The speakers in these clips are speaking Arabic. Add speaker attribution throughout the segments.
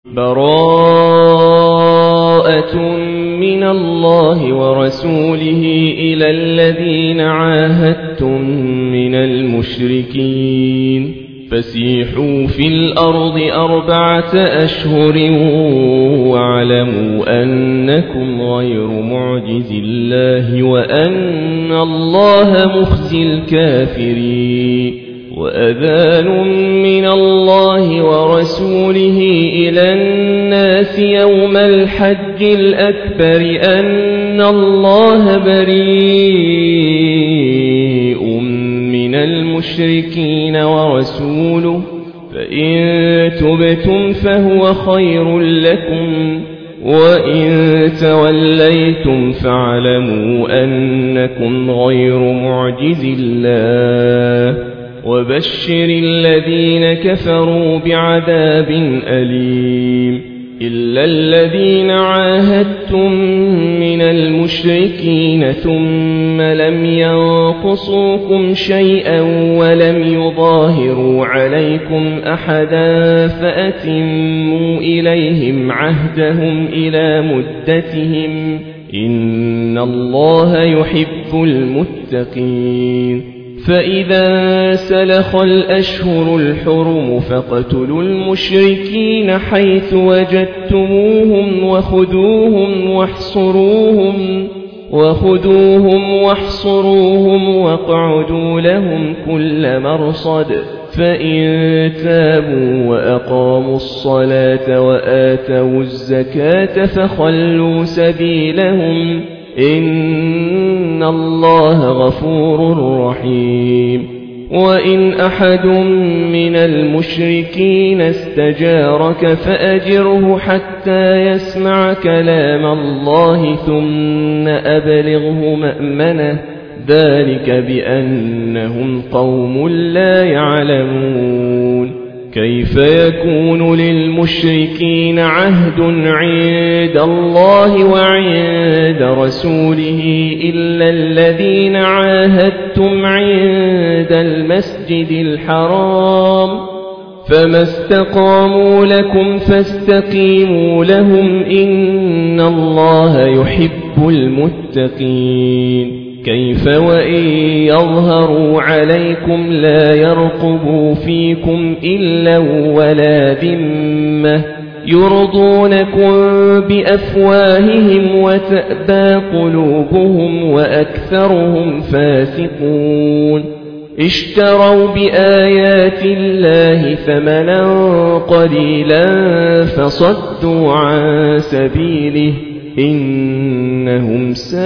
Speaker 1: براءة من الله ورسوله إلى الذين عاهدتم من المشركين فسيحوا في الأرض 4 أشهر واعلموا أنكم غير معجز الله وأن الله مخزي الكافرين وأذان من الله ورسوله إلى الناس يوم الحج الأكبر أن الله بريء من المشركين ورسوله فإن تبتم فهو خير لكم وإن توليتم فاعلموا أنكم غير معجز الله وبشر الذين كفروا بعذاب أليم إلا الذين عاهدتم من المشركين ثم لم ينقصوكم شيئا ولم يظاهروا عليكم أحدا فأتموا إليهم عهدهم إلى مدتهم إن الله يحب المتقين فإذا سلخ الأشهر الحرم فاقتلوا المشركين حيث وجدتموهم وخذوهم واحصروهم واقعدوا لهم كل مرصد فإن تابوا وأقاموا الصلاة وآتوا الزكاة فخلوا سبيلهم إن الله غفور رحيم وإن أحد من المشركين استجارك فأجره حتى يسمع كلام الله ثم أبلغه مأمنه ذلك بأنهم قوم لا يعلمون كيف يكون للمشركين عهد عند الله وعند رسوله إلا الذين عاهدتم عند المسجد الحرام فما استقاموا لكم فاستقيموا لهم إن الله يحب المتقين كيف وإن يظهروا عليكم لا يرقبوا فيكم إلا ولا ذمة يرضونكم بأفواههم وتأبى قلوبهم وأكثرهم فاسقون اشتروا بآيات الله ثمنا قليلا فصدوا عن سبيله إنهم ساء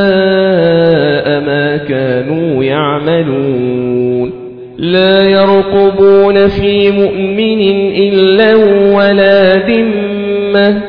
Speaker 1: ما كانوا يعملون لا يرقبون في مؤمن إلا ولا ذمة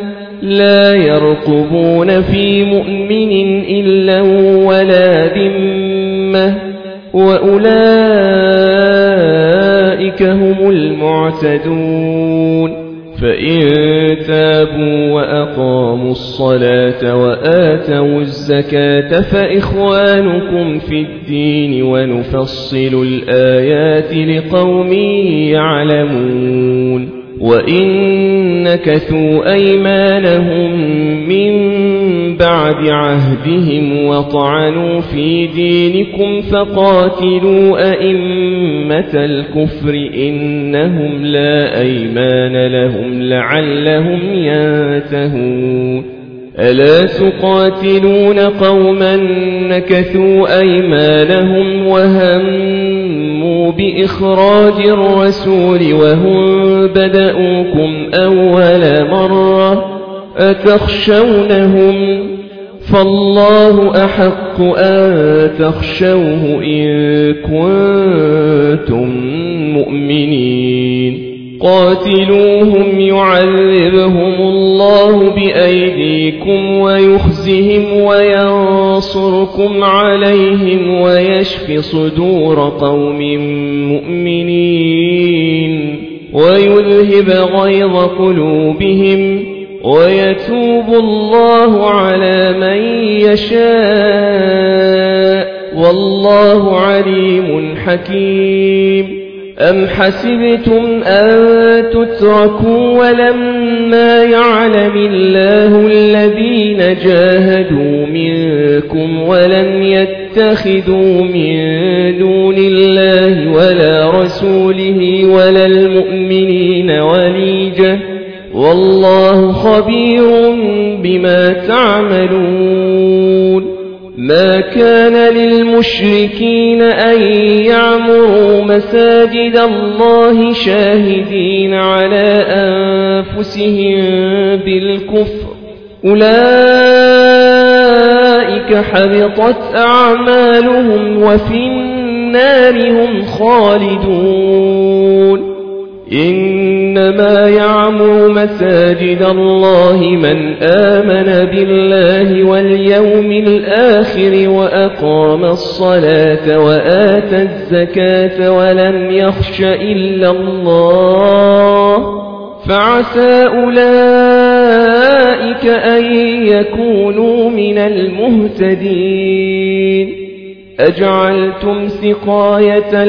Speaker 1: وأولئك هم المعتدون فإن تابوا وأقاموا الصلاة وآتوا الزكاة فإخوانكم في الدين ونفصل الآيات لقوم يعلمون وإن نكثوا أيمانهم من بعد عهدهم وطعنوا في دينكم فقاتلوا أئمة الكفر إنهم لا أيمان لهم لعلهم ينتهون ألا تقاتلون قوما نكثوا أيمانهم وهموا بإخراج الرسول وهم بدأوكم أول مرة أتخشونهم فالله أحق أن تخشوه إن كنتم مؤمنين قاتلوهم يعذبهم الله بأيديكم ويخزهم وينصركم عليهم ويشف صدور قوم مؤمنين ويذهب غيظ قلوبهم ويتوب الله على من يشاء والله عليم حكيم أم حسبتم أن تتركوا ولما يعلم الله الذين جاهدوا منكم ولم يتخذوا من دون الله ولا رسوله ولا المؤمنين وليجة والله خبير بما تعملون ما كان للمشركين أن يعمروا مساجد الله شاهدين على أنفسهم بالكفر أولئك حبطت أعمالهم وفي النار هم خالدون إنما يعمر مساجد الله من آمن بالله واليوم الآخر وأقام الصلاة وآتى الزكاة ولم يخش إلا الله فعسى أولئك أن يكونوا من المهتدين أجعلتم سقاية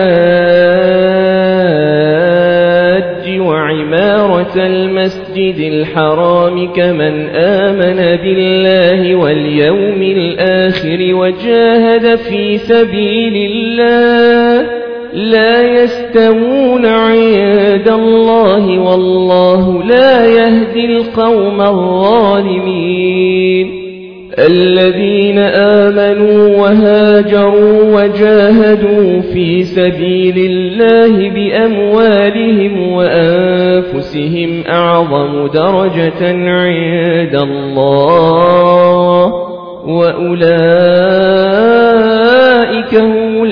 Speaker 1: الحاج وعمارة المسجد الحرام كمن آمن بالله واليوم الآخر وجاهد في سبيل الله لا يستوون عند الله والله لا يهدي القوم الظالمين الذين آمنوا وهاجروا وجاهدوا في سبيل الله بأموالهم وأنفسهم أعظم درجة عند الله وأولئك هم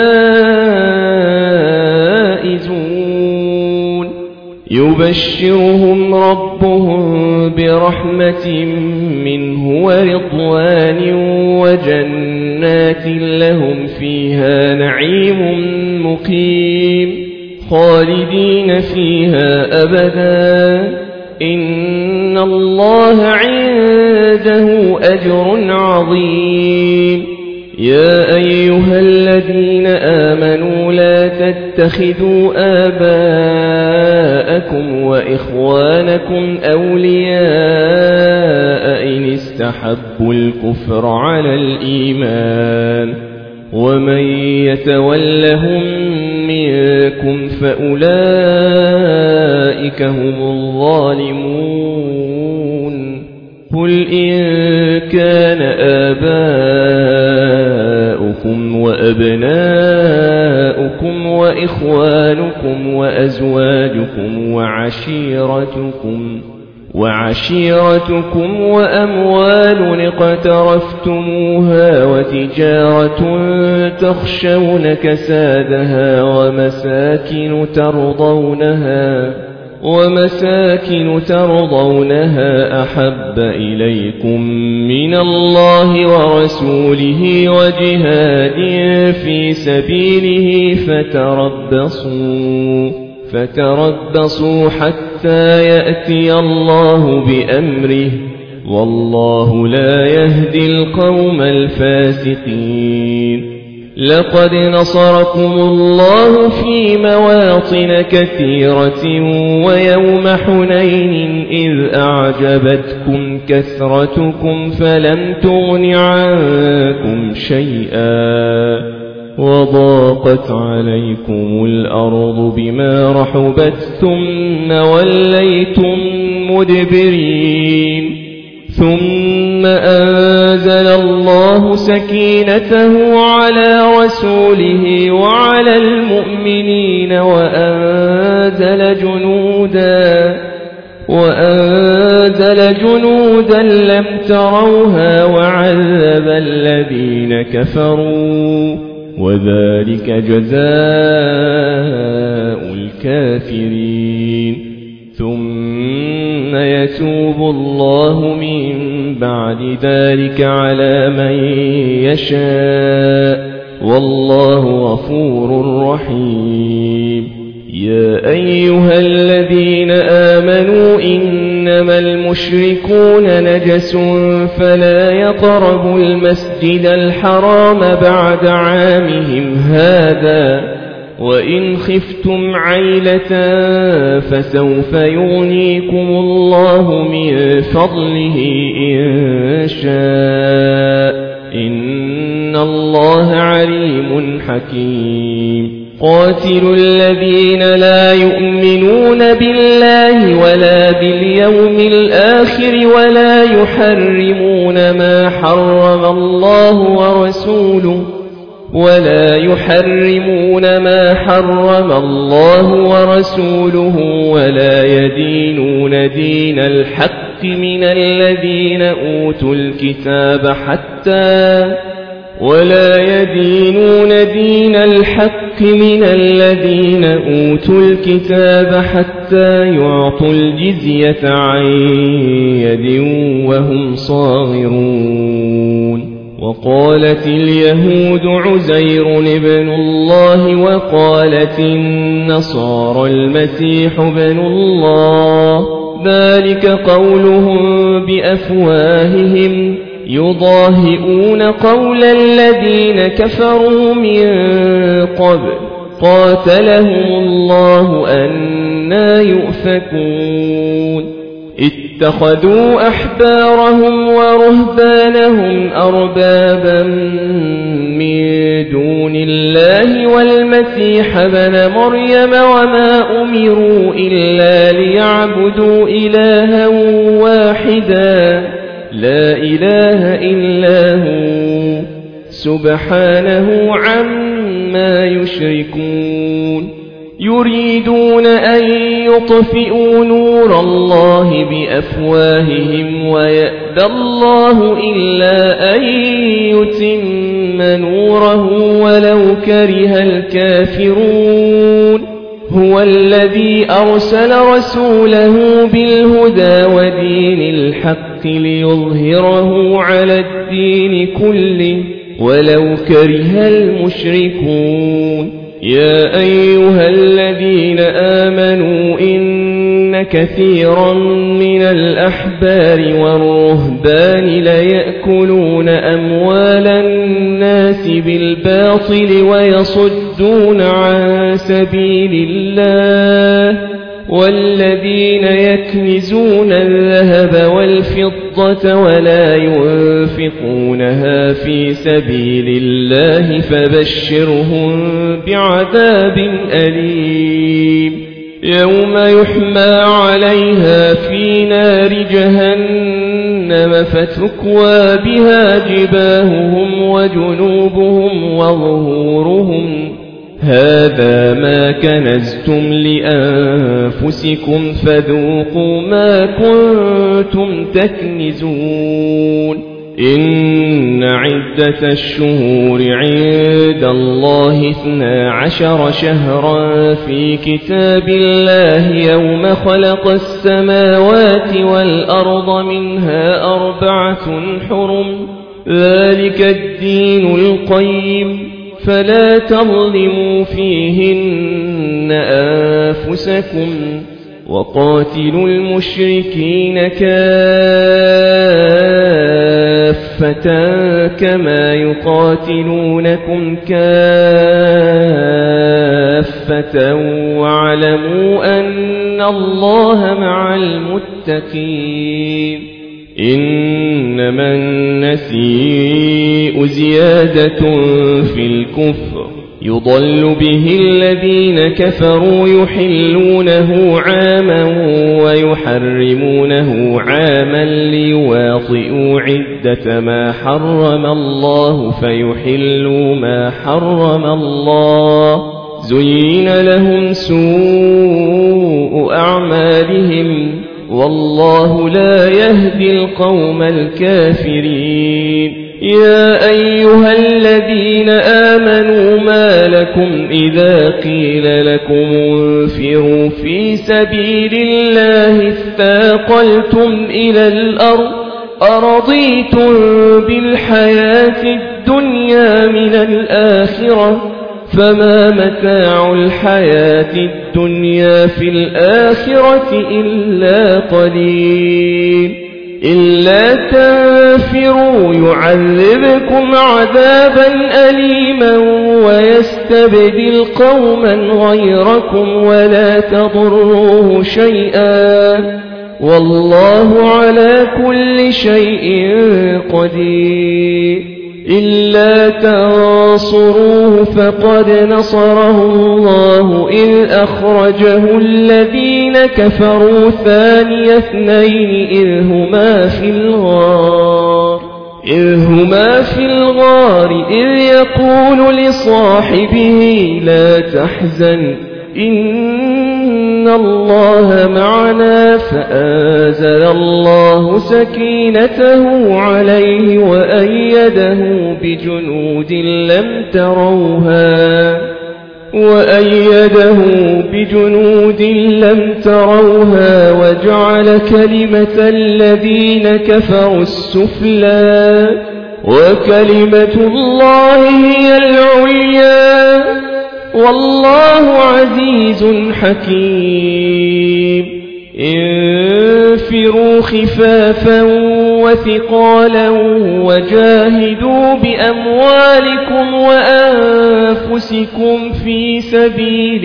Speaker 1: الفائزون يبشرهم ربهم برحمة منه ورضوان وجنات لهم فيها نعيم مقيم خالدين فيها أبدا إن الله عنده أجر عظيم يا أيها الذين آمنوا لا تتخذوا آباءكم وإخوانكم أولياء إن استحبوا الكفر على الإيمان ومن يتولهم منكم فأولئك هم الظالمون قل إن كان آباؤكم وأبناؤكم وإخوانكم وأزواجكم وعشيرتكم وأموال اقترفتموها وتجارة تخشون كسادها ومساكن ترضونها أحب إليكم من الله ورسوله وجهاد في سبيله فتربصوا حتى يأتي الله بأمره والله لا يهدي القوم الفاسقين لقد نصركم الله في مواطن كثيرة ويوم حنين إذ أعجبتكم كثرتكم فلم تغن عنكم شيئا وضاقت عليكم الأرض بما رحبت ثم وليتم مدبرين ثم أنزل الله سكينته على رسوله وعلى المؤمنين وأنزل جنودا لم تروها وعذب الذين كفروا وذلك جزاء الكافرين ثم يتوب الله من بعد ذلك على من يشاء والله غفور رحيم يا أيها الذين آمنوا إنما المشركون نجس فلا يقربوا المسجد الحرام بعد عامهم هذا وإن خفتم عيلة فسوف يغنيكم الله من فضله إن شاء إن الله عليم حكيم قاتلوا الذين لا يؤمنون بالله ولا باليوم الآخر ولا يحرمون ما حرم الله ورسوله ولا يدينون دين الحق من الذين أوتوا الكتاب حتى يعطوا الجزية عن يد وهم صاغرون وقالت اليهود عزير ابن الله وقالت النصارى المسيح ابن الله ذلك قولهم بأفواههم يضاهئون قول الذين كفروا من قبل قاتلهم الله أنى يؤفكون اتخذوا أحبارهم ورهبانهم أربابا من دون الله والمسيح ابن مريم وما أمروا إلا ليعبدوا إلها واحدا لا إله إلا هو سبحانه عما يشركون يريدون أن يطفئوا نور الله بأفواههم ويأبى الله إلا أن يتم نوره ولو كره الكافرون هو الذي أرسل رسوله بالهدى ودين الحق ليظهره على الدين كله ولو كره المشركون يا أيها الذين آمنوا إن كثيرا من الأحبار والرهبان ليأكلون أموال الناس بالباطل ويصدون عن سبيل الله والذين يكنزون الذهب والفضة ولا ينفقونها في سبيل الله فبشرهم بعذاب أليم يوم يحمى عليها في نار جهنم فتكوى بها جباههم وجنوبهم وظهورهم هذا ما كنزتم لأنفسكم فذوقوا ما كنتم تكنزون إن عدة الشهور عند الله 12 شهرا في كتاب الله يوم خلق السماوات والأرض منها 4 حرم ذلك الدين القيم فلا تظلموا فيهن أنفسكم وقاتلوا المشركين كافة كما يقاتلونكم كافة واعلموا أن الله مع المتقين إنما النسيء زيادة في الكفر يضل به الذين كفروا يحلونه عاما ويحرمونه عاما ليواطئوا عدة ما حرم الله فيحلوا ما حرم الله زين لهم سوء أعمالهم والله لا يهدي القوم الكافرين يا أيها الذين آمنوا ما لكم إذا قيل لكم انفروا في سبيل الله اثاقلتم إلى الأرض أرضيتم بالحياة الدنيا من الآخرة فما متاع الحياة الدنيا في الآخرة إلا قليل إلا تنفروا يعذبكم عذابا أليما ويستبدل قوما غيركم ولا تضروه شيئا والله على كل شيء قدير. إلا تنصروه فقد نصره الله إذ أخرجه الذين كفروا ثاني اثنين إذ هما في الغار إذ يقول لصاحبه لا تحزن إن الله معنا فأنزل الله سكينته عليه وأيده بجنود لم تروها وجعل كلمة الذين كفروا السفلى وكلمة الله هي العليا والله عزيز حكيم. انفروا خفافا وثقالا وجاهدوا بأموالكم وأنفسكم في سبيل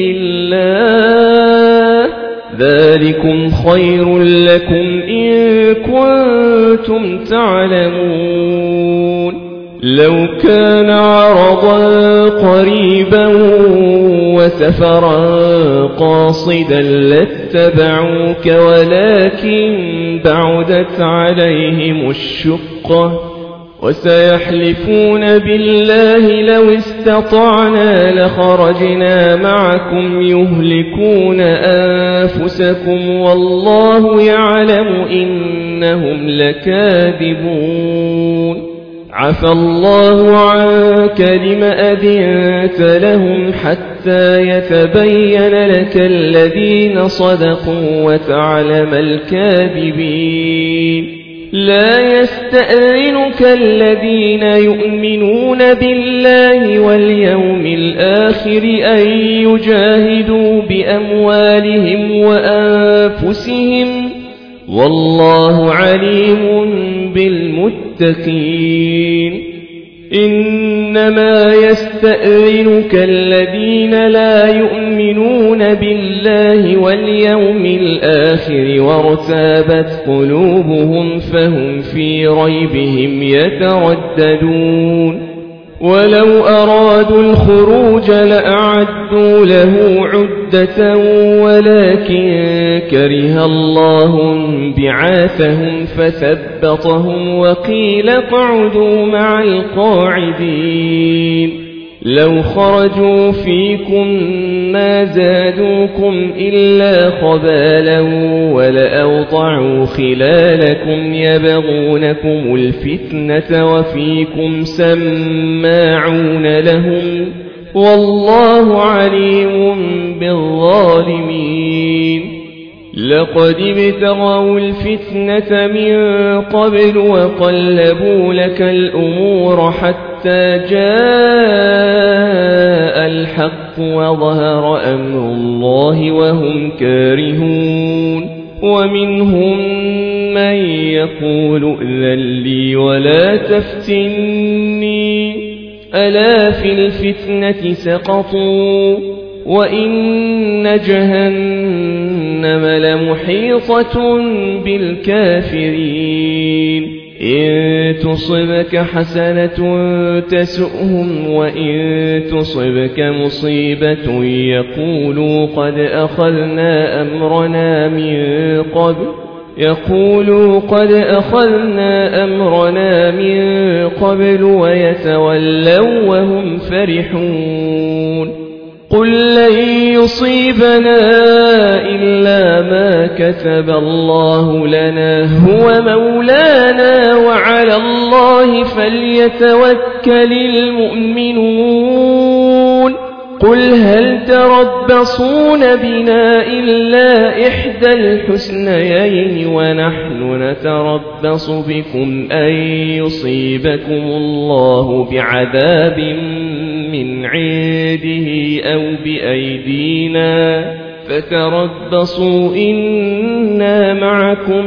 Speaker 1: الله ذلكم خير لكم إن كنتم تعلمون. لو كان عرضا قريبا وسفرا قاصدا لاتبعوك ولكن بعدت عليهم الشقة وسيحلفون بالله لو استطعنا لخرجنا معكم يهلكون أنفسكم والله يعلم إنهم لكاذبون. عفى الله عنك لم أذنت لهم حتى يتبين لك الذين صدقوا وتعلم الكاذبين. لا يستأذنك الذين يؤمنون بالله واليوم الآخر أن يجاهدوا بأموالهم وأنفسهم والله عليم بالمتقين. إنما يستأذنك الذين لا يؤمنون بالله واليوم الآخر وارتابت قلوبهم فهم في ريبهم يترددون. ولو أرادوا الخروج لأعدوا له عدة ولكن كره الله بعاثهم فثبطهم وقيل اقعدوا مع القاعدين. لو خرجوا فيكم ما زادوكم إلا خبالا ولأوضعوا خلالكم يبغونكم الفتنة وفيكم سماعون لهم والله عليم بالظالمين. لقد ابتغوا الفتنة من قبل وقلبوا لك الأمور حتى جاء الحق وظهر أمر الله وهم كارهون. ومنهم من يقول ائذن لي ولا تفتني ألا في الفتنة سقطوا وإن جهنم لمحيطة بالكافرين. إن تصبك حسنة تسؤهم وإن تصبك مصيبة يقولوا قد أخذنا أمرنا من قبل ويتولوا وهم فرحون. قل لن يصيبنا إلا ما كتب الله لنا هو مولانا وعلى الله فليتوكل المؤمنون. قل هل تربصون بنا إلا إحدى الحسنيين ونحن نتربص بكم أن يصيبكم الله بعذاب من عنده أو بأيدينا فتربصوا إنا معكم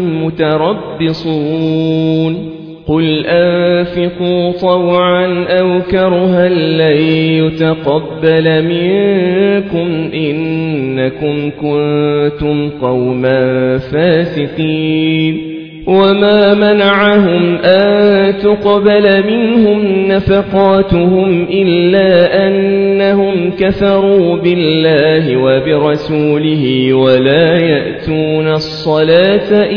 Speaker 1: متربصون قل أنفقوا طوعا أو كرها لن يتقبل منكم إنكم كنتم قوما فاسقين وما منعهم أن تقبل منهم نفقاتهم إلا أنهم كفروا بالله وبرسوله ولا يأتون الصلاة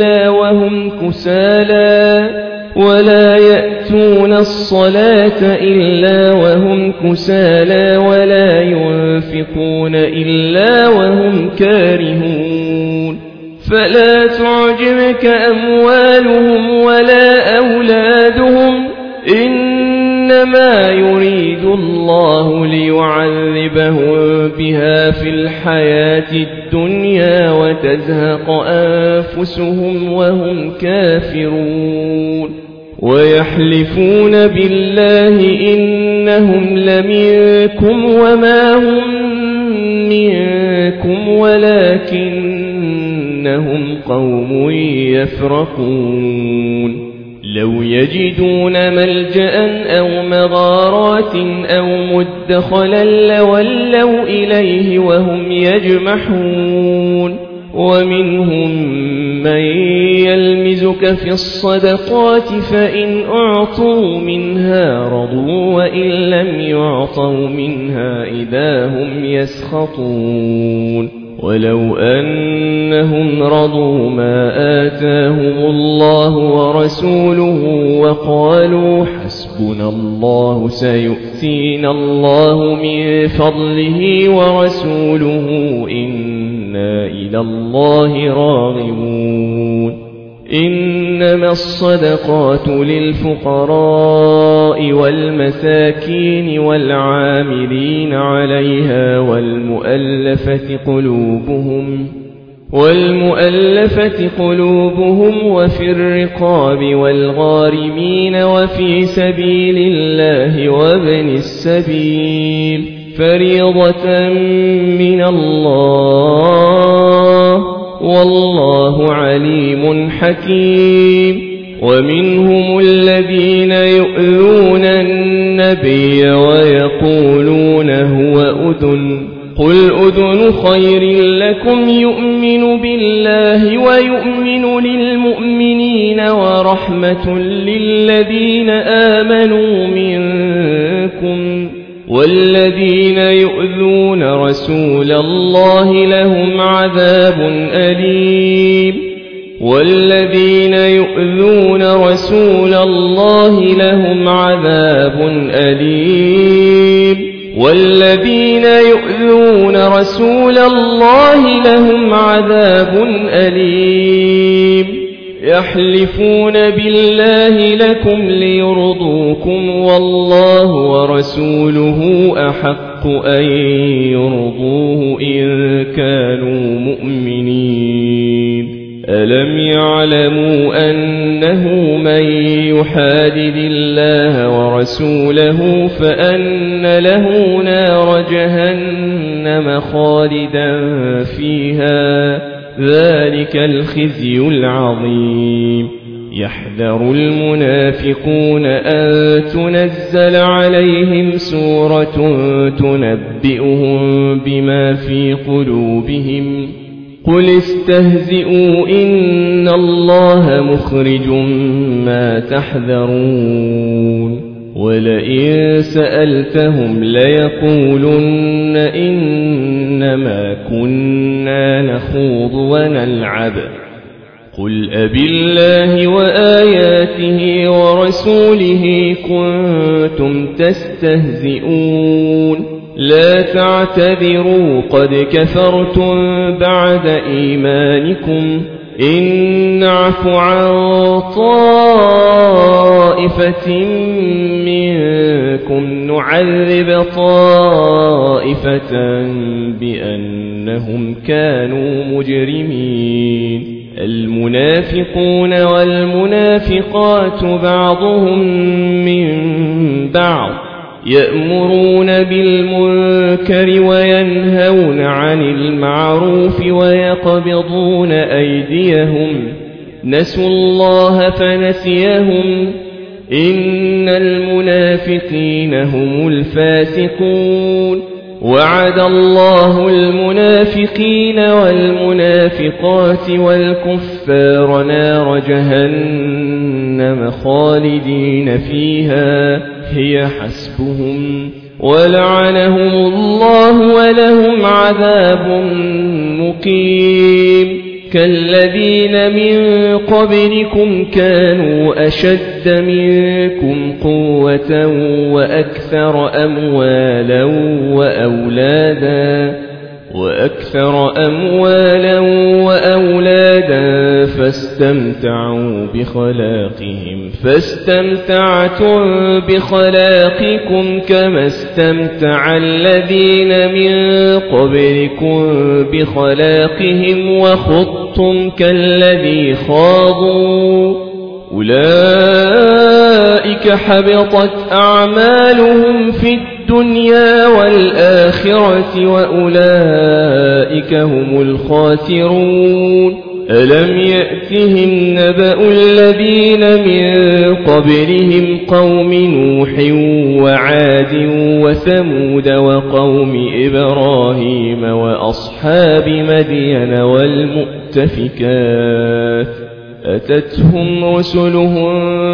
Speaker 1: إلا وهم كسالى ولا ينفقون إلا وهم كارهون فلا تعجبك أموالهم ولا أولادهم إنما يريد الله ليعذبهم بها في الحياة الدنيا وتزهق أنفسهم وهم كافرون ويحلفون بالله إنهم لمنكم وما هم منكم ولكنهم قوم يفرقون لو يجدون ملجأ أو مغارات أو مدخلا لولوا إليه وهم يجمحون ومنهم من يلمزك في الصدقات فإن أعطوا منها رضوا وإن لم يعطوا منها إذا هم يسخطون ولو أنهم رضوا ما آتاهم الله ورسوله وقالوا حسبنا الله سيؤتينا الله من فضله ورسوله إنا إلى الله راغبون إنما الصدقات للفقراء والمساكين والعاملين عليها والمؤلفة قلوبهم وفي الرقاب والغارمين وفي سبيل الله وابن السبيل فريضة من الله والله عليم حكيم ومنهم الذين يؤذون النبي ويقولون هو أذن قل أذن خير لكم يؤمن بالله ويؤمن للمؤمنين ورحمة للذين آمنوا منكم والذين يؤذون رسول الله لهم عذاب أليم يحلفون بالله لكم ليرضوكم والله ورسوله أحق أن يرضوه إن كانوا مؤمنين ألم يعلموا أنه من يحادد الله ورسوله فأن له نار جهنم خالدا فيها ذلك الخزي العظيم يحذر المنافقون أن تنزل عليهم سورة تنبئهم بما في قلوبهم قل استهزئوا إن الله مخرج ما تحذرون ولئن سألتهم ليقولن إنما كنا نخوض ونلعب قل أبالله وآياته ورسوله كنتم تستهزئون لا تعتذروا قد كفرتم بعد إيمانكم إن نعف عن طائفة منكم نعذب طائفة بأنهم كانوا مجرمين المنافقون والمنافقات بعضهم من بعض يأمرون بالمنكر وينهون عن المعروف ويقبضون أيديهم نسوا الله فنسيهم إن المنافقين هم الفاسقون وعد الله المنافقين والمنافقات والكفار نار جهنم خالدين فيها هي حسبهم ولعنهم الله ولهم عذاب مقيم كالذين من قبلكم كانوا أشد منكم قوة وأكثر أموالا وأولادا فاستمتعتم بخلاقكم كما استمتع الذين من قبلكم بخلاقهم وخضتم كالذي خاضوا أولئك حبطت أعمالهم في الدنيا والآخرة وأولئك هم الخاسرون ألم يأتهم نبأ الذين من قبلهم قوم نوح وعاد وثمود وقوم إبراهيم وأصحاب مدين والمؤتفكات أتتهم رسلهم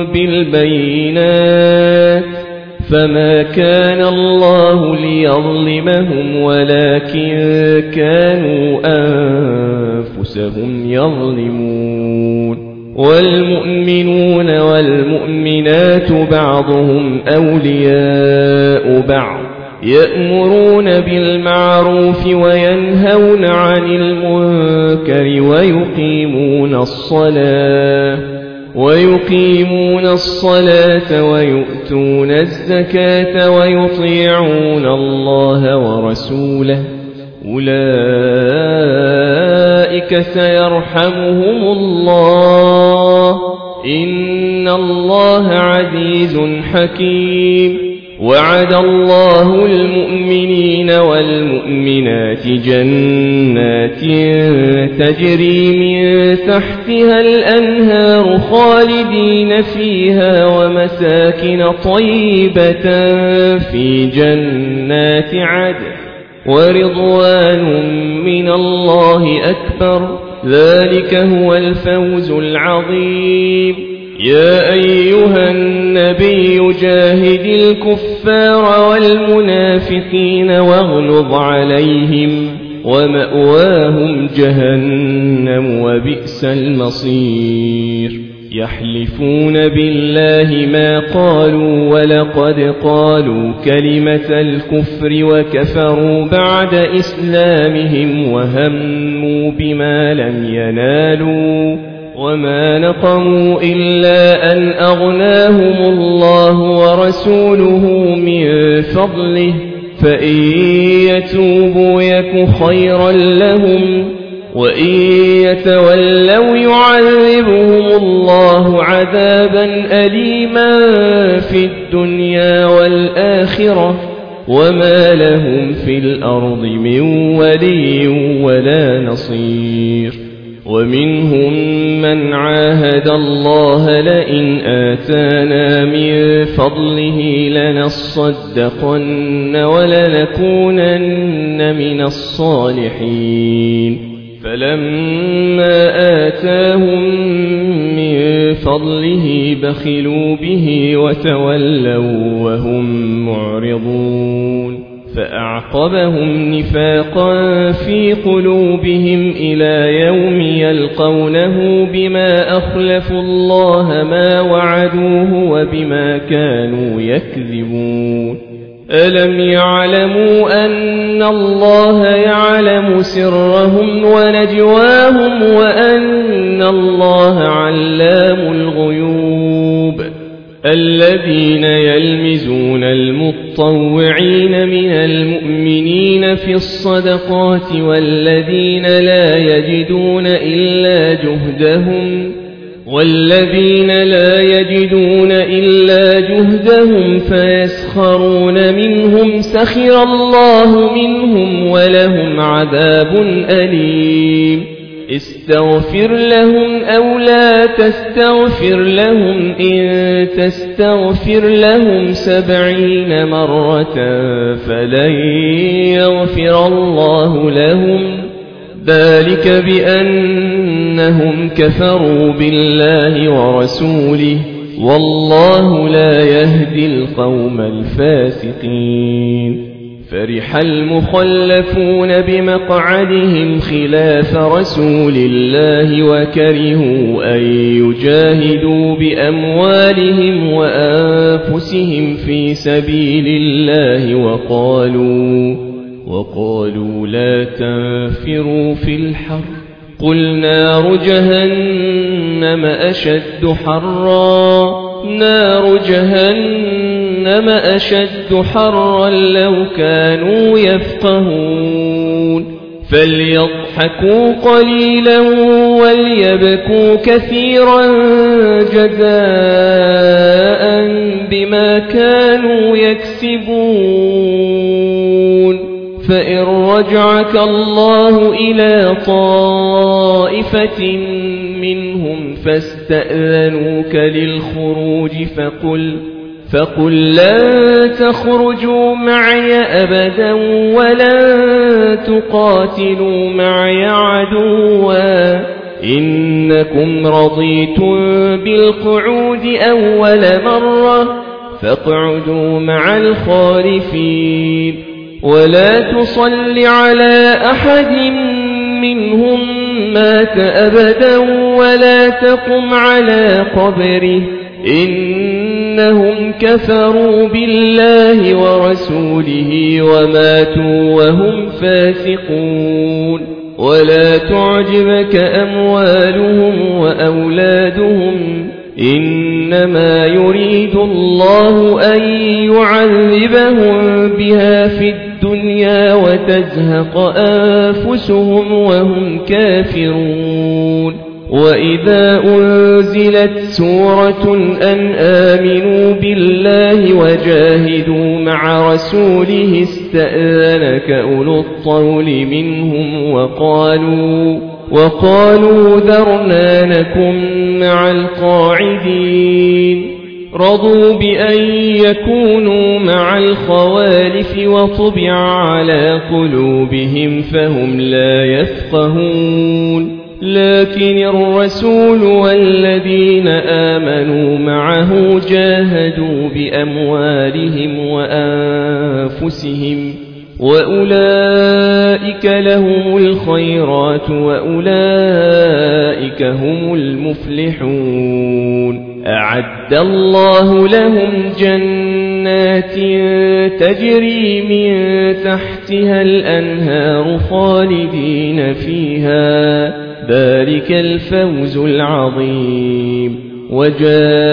Speaker 1: بالبينات فما كان الله ليظلمهم ولكن كانوا أنفسهم يظلمون والمؤمنون والمؤمنات بعضهم أولياء بعض يأمرون بالمعروف وينهون عن المنكر ويقيمون الصلاة ويؤتون الزكاة ويطيعون الله ورسوله أولئك سيرحمهم الله إن الله عزيز حكيم وعد الله المؤمنين والمؤمنات جنات تجري من تحتها الأنهار خالدين فيها ومساكن طيبة في جنات عدن ورضوان من الله أكبر ذلك هو الفوز العظيم يا أيها النبي جاهد الكفار والمنافقين واغلظ عليهم ومأواهم جهنم وبئس المصير يحلفون بالله ما قالوا ولقد قالوا كلمة الكفر وكفروا بعد إسلامهم وهموا بما لم ينالوا وما نقموا إلا أن أغناهم الله ورسوله من فضله فإن يتوبوا يك خيرا لهم وإن يتولوا يعذبهم الله عذابا أليما في الدنيا والآخرة وما لهم في الأرض من ولي ولا نصير ومنهم من عاهد الله لئن آتانا من فضله لنصدقن ولنكونن من الصالحين فلما آتاهم من فضله بخلوا به وتولوا وهم معرضون فأعقبهم نفاقا في قلوبهم إلى يوم يلقونه بما أخلفوا الله ما وعدوه وبما كانوا يكذبون ألم يعلموا أن الله يعلم سرهم ونجواهم وأن الله علام الغيوب الذين يلمزون المطوعين من المؤمنين في الصدقات والذين لا يجدون إلا جهدهم والذين لا يجدون إلا جهدهم فيسخرون منهم سخر الله منهم ولهم عذاب أليم استغفر لهم أو لا تستغفر لهم إن تستغفر لهم 70 مرة فلن يغفر الله لهم ذلك بأنهم كفروا بالله ورسوله والله لا يهدي القوم الفاسقين فرح المخلفون بمقعدهم خلاف رسول الله وكرهوا أن يجاهدوا بأموالهم وأنفسهم في سبيل الله وقالوا لا تنفروا في الحر قل نار جهنم أشد حرا لو كانوا يفقهون فليضحكوا قليلا وليبكوا كثيرا جزاء بما كانوا يكسبون فإن رجعك الله إلى طائفة منهم فاستأذنوك للخروج فقل لن تخرجوا معي أبدا ولن تقاتلوا معي عدوا إنكم رضيتم بالقعود أول مرة فاقعدوا مع الخالفين ولا تصل على أحد منهم مات أبدا ولا تقم على قبره إنهم كفروا بالله ورسوله وماتوا وهم فاسقون ولا تعجبك أموالهم وأولادهم إنما يريد الله أن يعذبهم بها في الدنيا وتزهق أنفسهم وهم كافرون وإذا أنزلت سورة أن آمنوا بالله وجاهدوا مع رسوله استأذنك أولو الطول منهم وقالوا ذرنا نكن مع القاعدين رضوا بأن يكونوا مع الخوالف وطبع على قلوبهم فهم لا يفقهون لكن الرسول والذين آمنوا معه جاهدوا بأموالهم وأنفسهم وأولئك لهم الخيرات وأولئك هم المفلحون أعد الله لهم جنات تجري من تحتها الأنهار خالدين فيها ذلك الفوز العظيم وجاء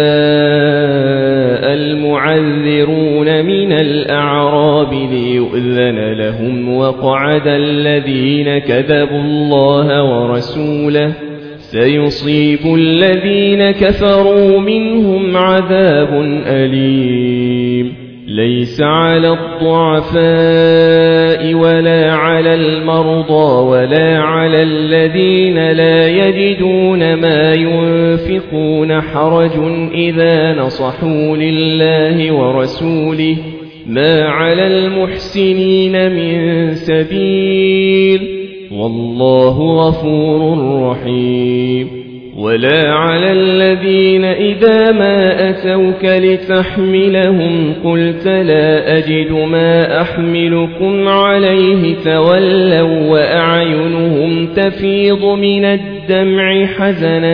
Speaker 1: المعذرون من الأعراب ليؤذن لهم وقعد الذين كذبوا الله ورسوله سيصيب الذين كفروا منهم عذاب أليم ليس على الضعفاء ولا على المرضى ولا على الذين لا يجدون ما ينفقون حرج إذا نصحوا لله ورسوله ما على المحسنين من سبيل والله غفور رحيم ولا على الذين إذا ما أتوك لتحملهم قلت لا أجد ما أحملكم عليه تولوا وأعينهم تفيض من الدمع حزنا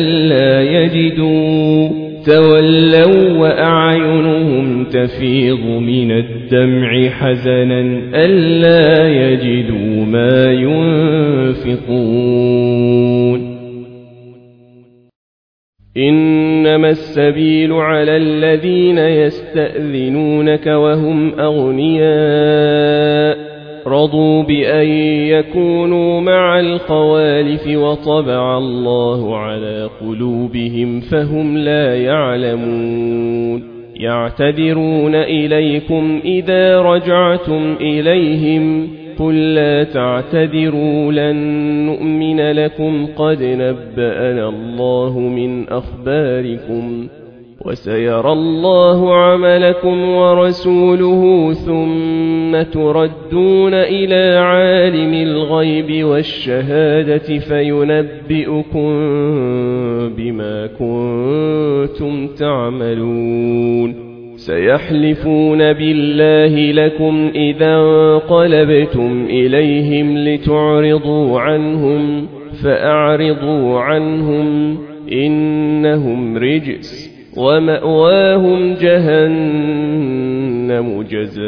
Speaker 1: ألا يجدوا ما ينفقون إنما السبيل على الذين يستأذنونك وهم أغنياء رضوا بأن يكونوا مع الخوالف وطبع الله على قلوبهم فهم لا يعلمون يعتذرون إليكم إذا رجعتم إليهم قل لا تعتذروا لن نؤمن لكم قد نبأنا الله من أخباركم وسيرى الله عملكم ورسوله ثم تردون إلى عالم الغيب والشهادة فينبئكم بما كنتم تعملون سيحلفون بالله لكم إذا انقلبتم إليهم لتعرضوا عنهم فأعرضوا عنهم إنهم رجس ومأواهم جهنم جزاء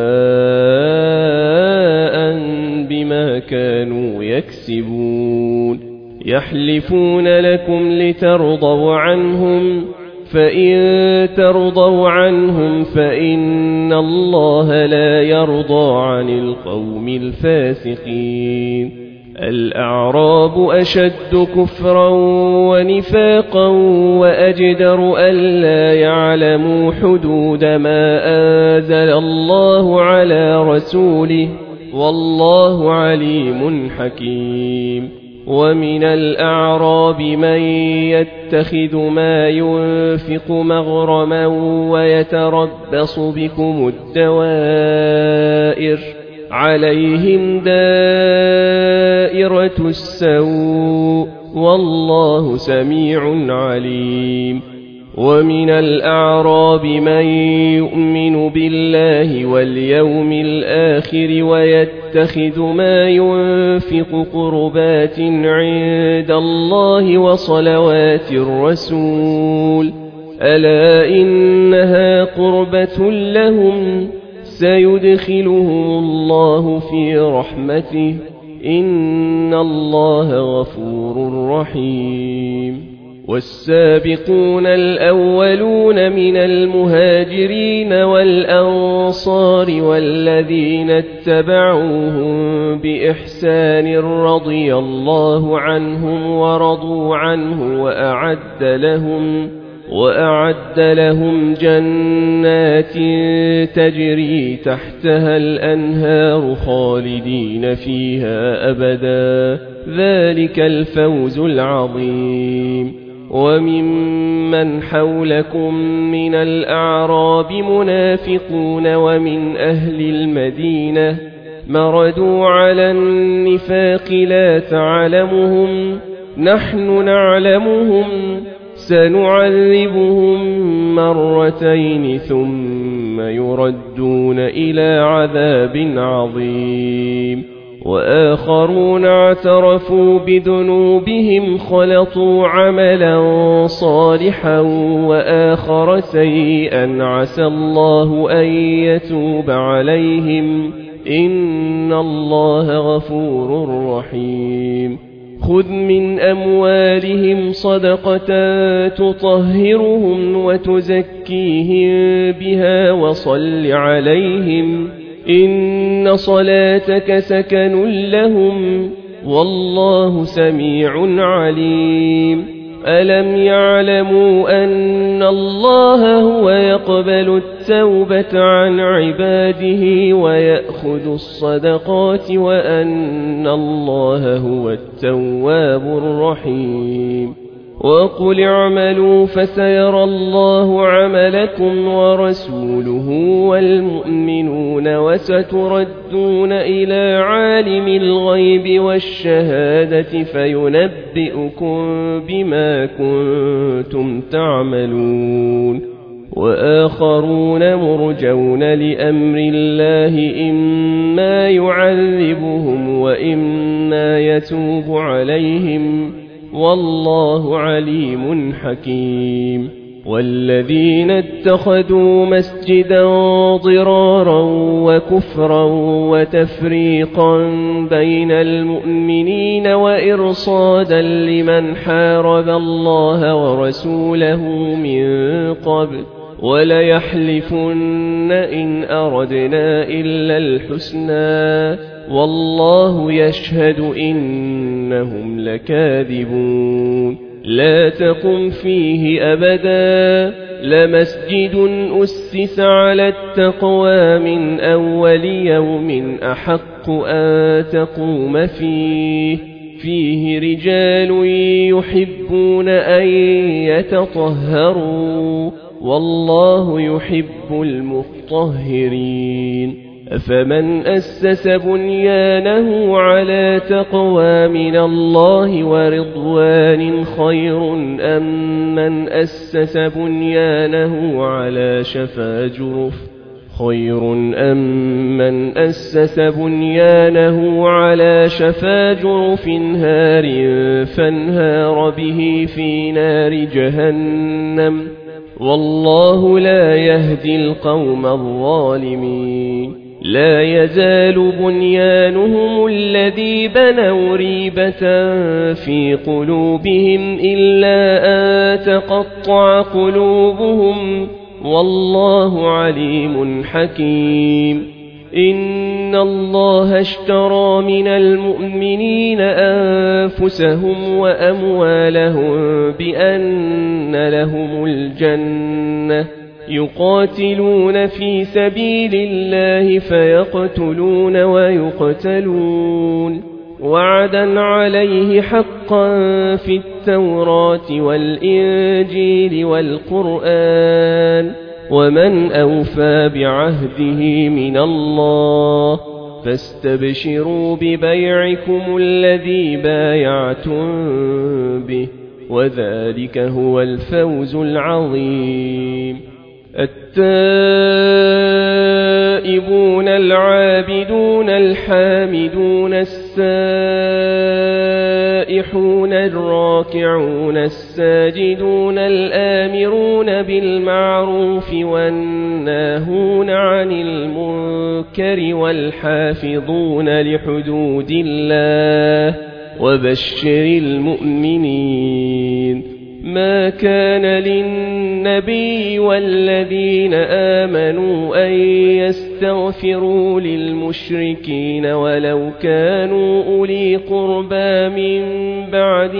Speaker 1: بما كانوا يكسبون يحلفون لكم لترضوا عنهم فإن ترضوا عنهم فإن الله لا يرضى عن القوم الفاسقين الأعراب أشد كفرا ونفاقا وأجدر ألا يعلموا حدود ما أنزل الله على رسوله والله عليم حكيم ومن الأعراب من يتخذ ما ينفق مغرما ويتربص بكم الدوائر عليهم دائرة السوء والله سميع عليم ومن الأعراب من يؤمن بالله واليوم الآخر ويتخذ ما ينفق قربات عند الله وصلوات الرسول ألا إنها قربة لهم سيدخلهم الله في رحمته إن الله غفور رحيم والسابقون الأولون من المهاجرين والأنصار والذين اتبعوهم بإحسان رضي الله عنهم ورضوا عنه وأعد لهم جنات تجري تحتها الأنهار خالدين فيها أبدا ذلك الفوز العظيم وممن حولكم من الأعراب منافقون ومن أهل المدينة مردوا على النفاق لا تعلمهم نحن نعلمهم سنعذبهم مرتين ثم يردون إلى عذاب عظيم وآخرون اعترفوا بذنوبهم خلطوا عملا صالحا وآخر سيئا عسى الله أن يتوب عليهم إن الله غفور رحيم خذ من أموالهم صدقة تطهرهم وتزكيهم بها وصل عليهم إن صلاتك سكن لهم والله سميع عليم ألم يعلموا أن الله هو يقبل التوبة عن عباده ويأخذ الصدقات وأن الله هو التواب الرحيم وقل اعملوا فسيرى الله عملكم ورسوله والمؤمنون وستردون إلى عالم الغيب والشهادة فينبئكم بما كنتم تعملون وآخرون مرجون لأمر الله إما يعذبهم وإما يتوب عليهم والله عليم حكيم والذين اتخذوا مسجدا ضرارا وكفرا وتفريقا بين المؤمنين وإرصادا لمن حارب الله ورسوله من قبل وليحلفن إن أردنا إلا الحسنى والله يشهد إنهم لكاذبون لا تقم فيه أبدا لمسجد أسس على التقوى من أول يوم أحق أن تقوم فيه رجال يحبون أن يتطهروا والله يحب المطهرين أفمن أسس بنيانه على تقوى من الله ورضوان خير أم من أسس بنيانه على شفا جرف هار فانهار به في نار جهنم والله لا يهدي القوم الظالمين لا يزال بنيانهم الذي بنوا ريبة في قلوبهم إلا أن تقطع قلوبهم والله عليم حكيم إن الله اشترى من المؤمنين أنفسهم وأموالهم بأن لهم الجنة يقاتلون في سبيل الله فيقتلون ويقتلون وعدا عليه حقا في التوراة والإنجيل والقرآن ومن أوفى بعهده من الله فاستبشروا ببيعكم الذي بايعتم به وذلك هو الفوز العظيم التائبون العابدون الحامدون السائحون الراكعون الساجدون الآمرون بالمعروف والناهون عن المنكر والحافظون لحدود الله وبشر المؤمنين ما كان للنبي والذين آمنوا أن يستغفروا للمشركين ولو كانوا أولي قربى من بعد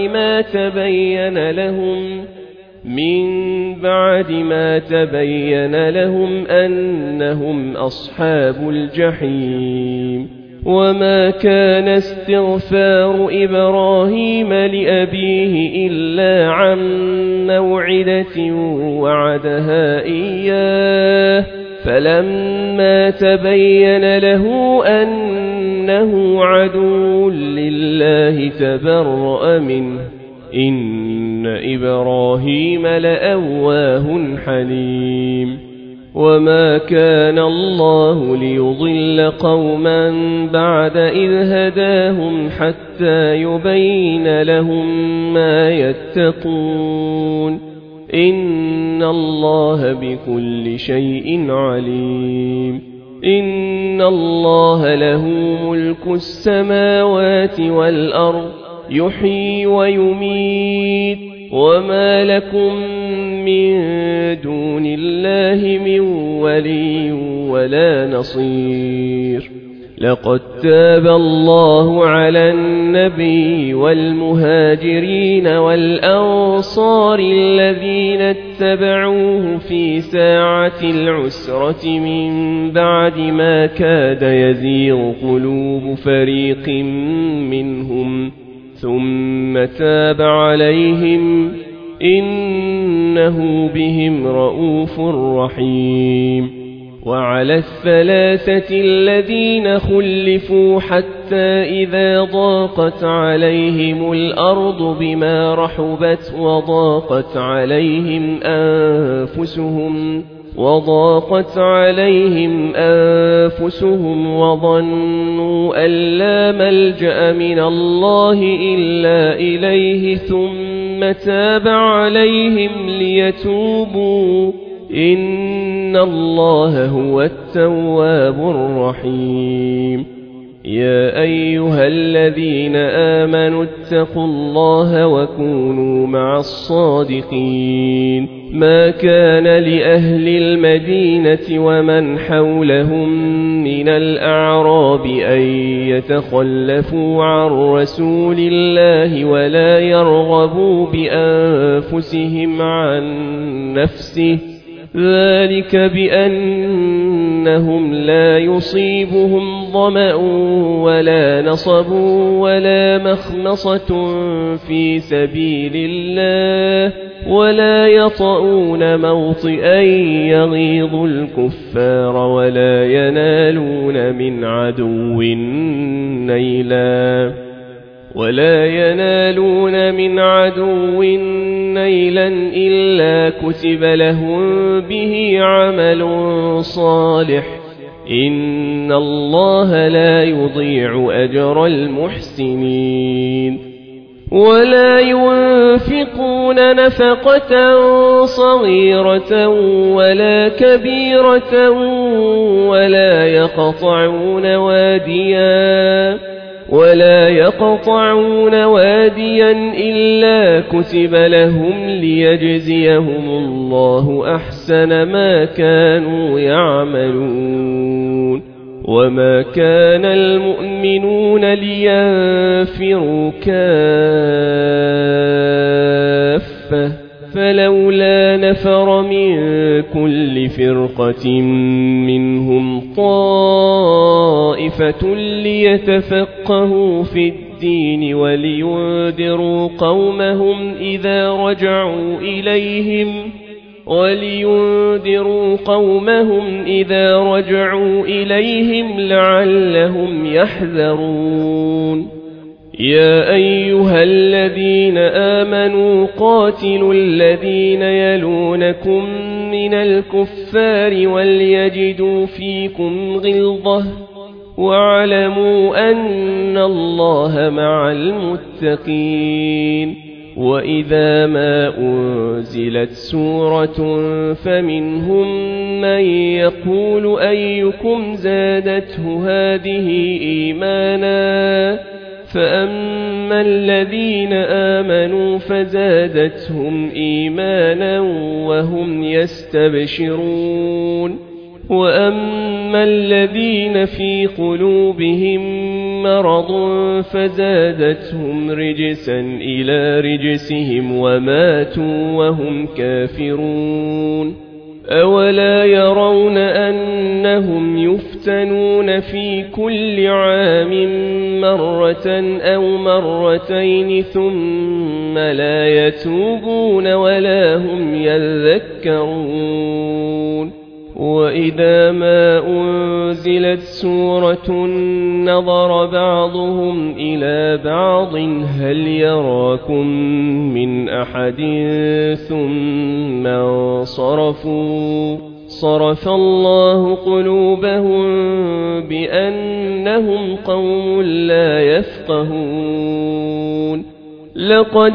Speaker 1: ما تبين لهم أنهم أصحاب الجحيم وما كان استغفار إبراهيم لأبيه إلا عن موعدة وعدها إياه فلما تبين له أنه عدو لله تبرأ منه إن إبراهيم لأواه حليم وما كان الله ليضل قوما بعد إذ هداهم حتى يبين لهم ما يتقون إن الله بكل شيء عليم إن الله له ملك السماوات والأرض يحيي ويميت وما لكم من دون الله من ولي ولا نصير لقد تاب الله على النبي والمهاجرين والأنصار الذين اتبعوه في ساعة العسرة من بعد ما كاد يزيغ قلوب فريق منهم ثم تاب عليهم إنه بهم رؤوف رحيم وعلى الثلاثة الذين خلفوا حتى إذا ضاقت عليهم الأرض بما رحبت وضاقت عليهم أنفسهم وظنوا أن لا ملجأ من الله إلا إليه ثم تاب عليهم ليتوبوا إن الله هو التواب الرحيم يا أيها الذين آمنوا اتقوا الله وكونوا مع الصادقين ما كان لأهل المدينة ومن حولهم من الأعراب أن يتخلفوا عن رسول الله ولا يرغبوا بأنفسهم عن نفسه ذلك بأنهم لا يصيبهم ظمأ ولا نصب ولا مخمصة في سبيل الله ولا يطؤون موطئا يغيظ الكفار ولا ينالون من عدو نيلا إلا كتب لهم به عمل صالح إن الله لا يضيع أجر المحسنين ولا ينفقون نفقة صغيرة ولا كبيرة ولا يقطعون واديا إلا كتب لهم ليجزيهم الله أحسن ما كانوا يعملون وما كان المؤمنون لينفروا كافة فلولا نفر من كل فرقة منهم طائفة ليتفقهوا في الدين ولينذروا قومهم إذا رجعوا إليهم لعلهم يحذرون يا أيها الذين آمنوا قاتلوا الذين يلونكم من الكفار وليجدوا فيكم غلظة واعلموا أن الله مع المتقين وإذا ما أنزلت سورة فمنهم من يقول أيكم زادته هذه إيمانا فأما الذين آمنوا فزادتهم إيمانا وهم يستبشرون وأما الذين في قلوبهم مرض فزادتهم رجسا إلى رجسهم وماتوا وهم كافرون أولا يرون أنهم يفتنون في كل عام مرة أو مرتين ثم لا يتوبون ولا هم يذكرون وإذا ما أنزلت سورة نظر بعضهم إلى بعض هل يراكم من أحد ثم انصرفوا صرف الله قلوبهم بأنهم قوم لا يفقهون لقد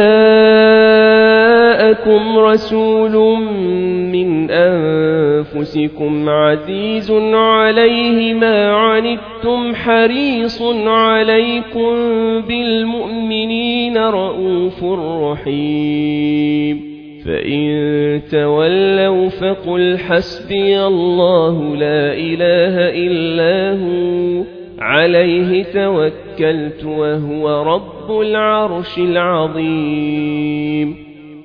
Speaker 1: جاءكم رسول من أنفسكم عزيز عليه ما عنتم حريص عليكم بالمؤمنين رؤوف رحيم فإن تولوا فقل حسبي الله لا إله إلا هو عليه توكلت وهو رب العرش العظيم